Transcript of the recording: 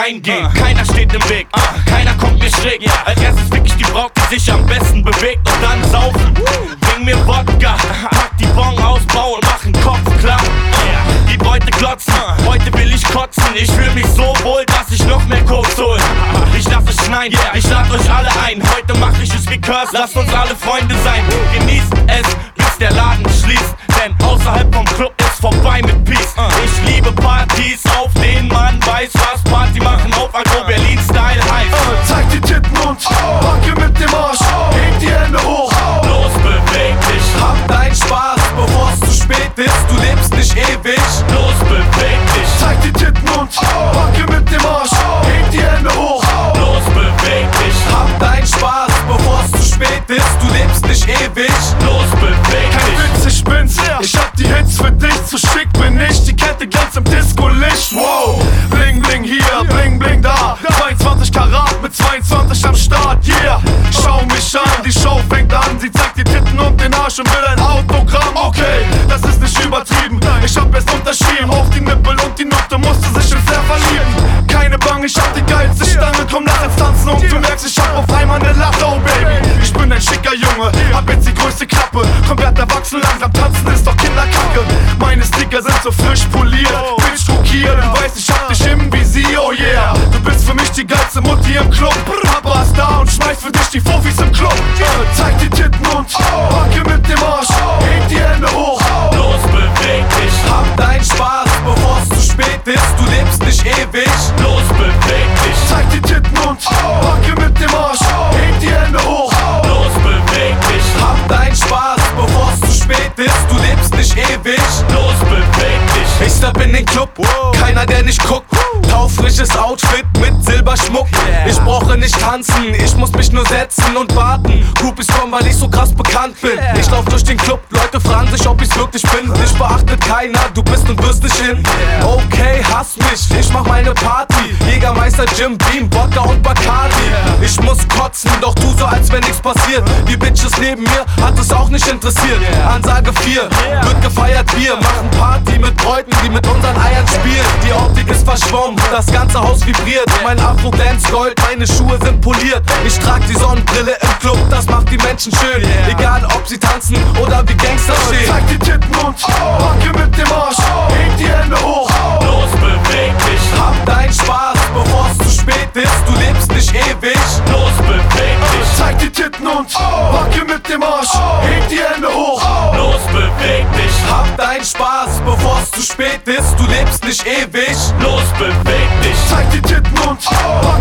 reingehen. Keiner steht im Weg, keiner kommt mir schräg. Als erstes fick ich die Braut, die sich am besten bewegt, und dann saufen. Bring mir Wodka, pack die Bon aus, Bau und mach 'n Kopf klar. Die Beute glotzen, heute will ich kotzen. Ich fühl mich so wohl, dass ich noch mehr Koks hol. Ich lass es schneien, ich lad euch alle ein. Heute mach ich es wie Curse, lasst uns alle Freunde sein. Genießt es, bis der Laden schließt, denn außerhalb vom Club ist vorbei mit Peace. Ich liebe Partys, auf denen man weiß, was Party machen auf Agro Berlin Style heißt. Zeig die Titten und wacke mit dem Arsch, heb die Hände hoch. Los, beweg dich, Hab deinen Spaß, bevor es zu spät ist, du lebst nicht ewig. los, beweg dich, Zeig die Titten und wacke mit dem Arsch, heb die Hände hoch. los, beweg dich, Hab deinen Spaß, bevor es zu spät ist, du lebst nicht ewig. los, beweg Kein dich. Witz, ich bin's, ich hab die Hits für dich, zu schick bin ich, die Kette glänzt im Disco-Licht, wow. Bling bling hier, bling bling da, 22 Karat mit 22 am Start, yeah. Schau mich an, die Show fängt an, sie zeigt die Titten und den Arsch und will ein Autogramm, okay, das ist nicht übertrieben, ich hab erst unterschrieben, auf die Nippel und die Nutte musste sich in sehr verlieben. Keine Bange, ich hab die geilste Stange, komm nach ins Tanzen und du merkst, ich hab auf einmal ne Latte, oh Baby. Ich bin ein schicker Junge, hab jetzt die größte Klappe, komplett erwachsen, langsam tanzen ist doch Kinderkacke. Meine Sticker sind so frisch poliert, Bitch schockiert, du weißt, ich hab dich im Visier, oh yeah. Du bist für mich die geilste Mutti im Club, Papa ist da und schmeißt für dich die Fofis im Club. Zeig die Titten und wacke mit dem Arsch, heb die Hände hoch. Los, beweg dich, Hab deinen Spaß, bevor es zu spät ist, du lebst nicht ewig. los, beweg dich, Zeig die Titten und wacke mit dem Arsch, heb die Hände hoch. los, beweg dich, Hab deinen Spaß, bevor es zu spät ist, du lebst nicht ewig. los, beweg dich, Ich step in den Club, keiner der nicht guckt. Taufrisches Outfit mit Silberschmuck. Ich brauche nicht tanzen, ich muss mich nur setzen und warten. Groupies kommen, weil ich so krass bekannt bin. Ich lauf durch den Club, Leute fragen sich, ob ich's wirklich bin. Dich beachtet keiner, du bist und wirst nicht hin. Okay, hass mich, ich mach meine Party. Jägermeister, Jim Beam, Wodka und Bacardi. Ich muss kotzen, doch tu so, als wenn nichts passiert. Die Bitches neben mir hat es auch nicht interessiert. Ansage 4, wird gefeiert, wir machen Party mit Bräuten, die mit unseren Eiern spielen. Die Optik ist verschwommen, das ganze Haus vibriert. Mein Afro glänzt Gold, meine Schuhe sind poliert. Ich trag die Sonnenbrille im Club, das macht die Menschen schön. Egal ob sie tanzen oder wie Gangster stehen. Zeig die Titten und wacke mit dem Arsch, heb die Hände hoch. los, beweg dich, Hab deinen Spaß, bevor es zu spät ist, du lebst nicht ewig. los, beweg dich, Zeig die Titten und wacke mit dem Arsch, heb die Hände hoch. los, beweg dich, Hab deinen Spaß, bevor es zu spät ist, du lebst nicht ewig. los, beweg dich, Zeig die Titten und